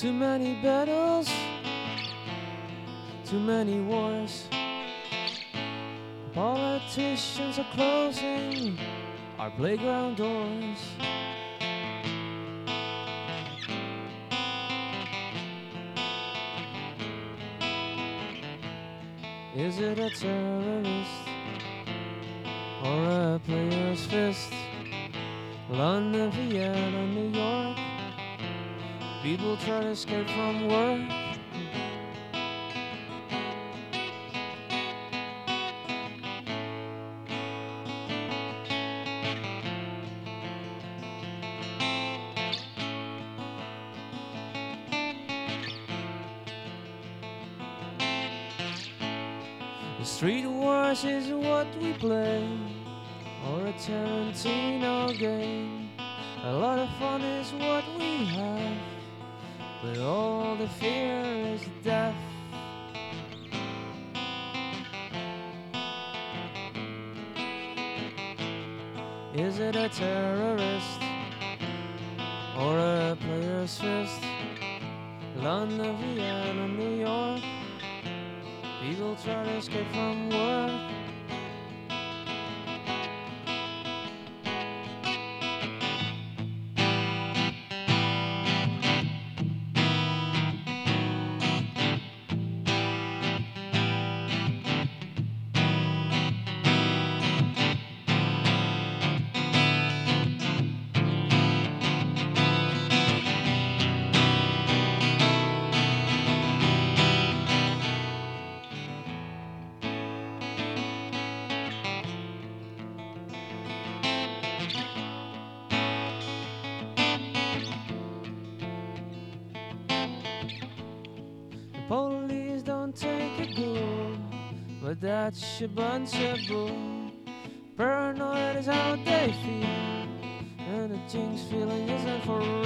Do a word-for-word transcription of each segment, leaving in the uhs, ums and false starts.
Too many battles, too many wars. Politicians are closing our playground doors. Is it a terrorist or a player's fist? London, Vienna, New York. People try to escape from work. The street wars is what we play, or a Tarantino game. A lot of fun is what we have, but all the fear is death. Is it a terrorist or a player's fist? London, Vienna, New York. People try to escape from work. Police don't take a good, but that's a bunch of bull. Paranoid is how they feel, and the jinx feeling isn't for real.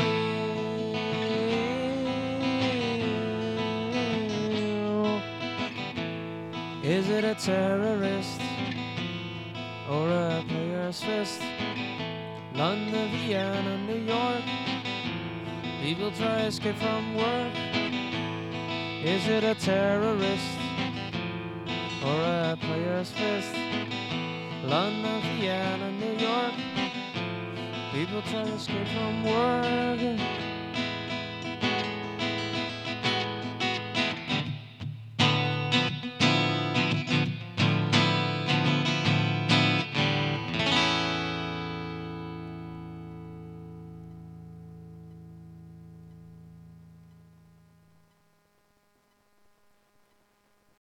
Is it a terrorist or a player's fist? London, Vienna, New York. People try to escape from work. Is it a terrorist or a player's fist? London, Vienna, New York. People try to escape from work.